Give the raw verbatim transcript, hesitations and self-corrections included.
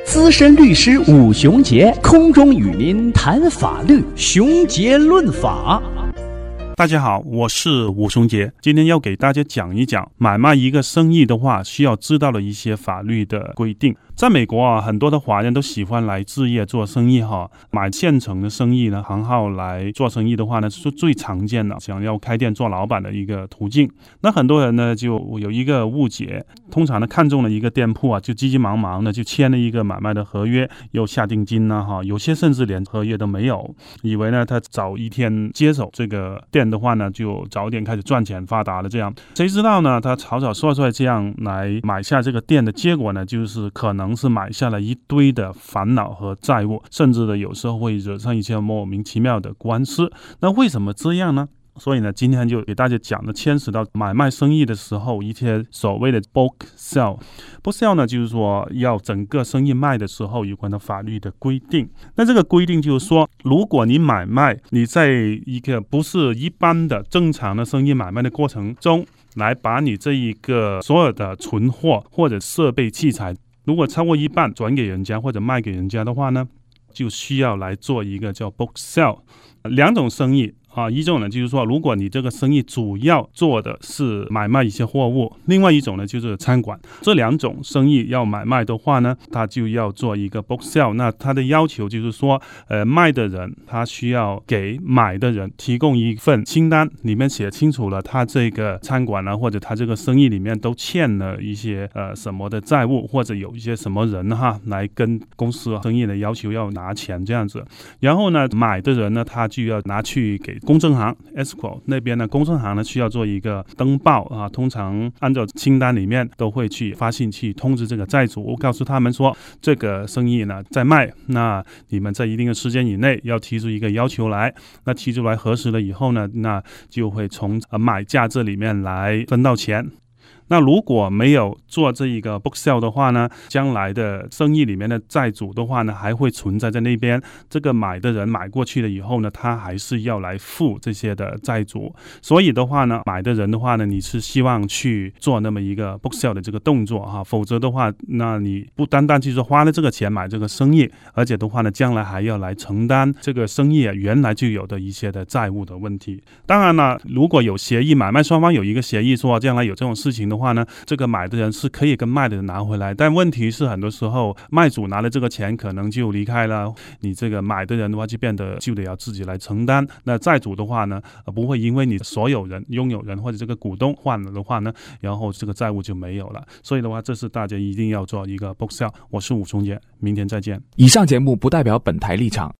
资深律师武雄杰空中与您谈法律，雄杰论法。 大家好，我是武雄杰，今天要给大家讲一讲买卖一个生意的话需要知道的一些法律的规定。在美国啊，很多的华人都喜欢来置业做生意哈，买现成的生意呢，行号来做生意的话呢，是最常见的想要开店做老板的一个途径。那很多人呢就有一个误解，通常呢看中了一个店铺啊，就急急忙忙的就签了一个买卖的合约，又下定金呢哈，有些甚至连合约都没有，以为呢他早一天接手这个店的话呢，就早点开始赚钱发达了这样。谁知道呢，他草草率率这样来买下这个店的结果呢，就是可能是买下了一堆的烦恼和债务，甚至呢有时候会惹上一些莫名其妙的官司。那为什么这样呢？所以呢，今天就给大家讲的牵扯到买卖生意的时候一些所谓的 bulk sell。bulk sell 呢，就是说要整个生意卖的时候有关的法律的规定。那这个规定就是说，如果你买卖，你在一个不是一般的正常的生意买卖的过程中，来把你这一个所有的存货或者设备器材，如果超过一半转给人家或者卖给人家的话呢，就需要来做一个叫 bulk sell。两种生意啊，一种呢就是说，如果你这个生意主要做的是买卖一些货物，另外一种呢就是餐馆。这两种生意要买卖的话呢，他就要做一个 bulk sell。那他的要求就是说，呃，卖的人他需要给买的人提供一份清单，里面写清楚了他这个餐馆呢，或者他这个生意里面都欠了一些呃什么的债务，或者有一些什么人哈来跟公司生意的要求要拿钱这样子。然后呢，买的人呢，他就要拿去给公证行 escrow 那边呢，公证行呢需要做一个登报啊，通常按照清单里面都会去发信去通知这个债主，告诉他们说这个生意呢在卖，那你们在一定的时间以内要提出一个要求来，那提出来核实了以后呢，那就会从买价这里面来分到钱。那如果没有做这一个 bulk sell 的话呢，将来的生意里面的债主的话呢，还会存在在那边。这个买的人买过去了以后呢，他还是要来付这些的债主。所以的话呢，买的人的话呢，你是希望去做那么一个 bulk sell 的这个动作哈，否则的话，那你不单单就是花了这个钱买这个生意，而且的话呢，将来还要来承担这个生意啊原来就有的一些的债务的问题。当然了，如果有协议，买卖双方有一个协议说将来有这种事情的话呢，这个买的人是可以跟卖的人拿回来，但问题是很多时候卖主拿了这个钱可能就离开了，你这个买的人的话就变得就得要自己来承担。那债主的话呢，不会因为你所有人拥有人或者这个股东换了的话呢，然后这个债务就没有了。所以的话，这是大家一定要做一个 bulk sell。我是武雄杰，明天再见。 以上节目不代表本台立场，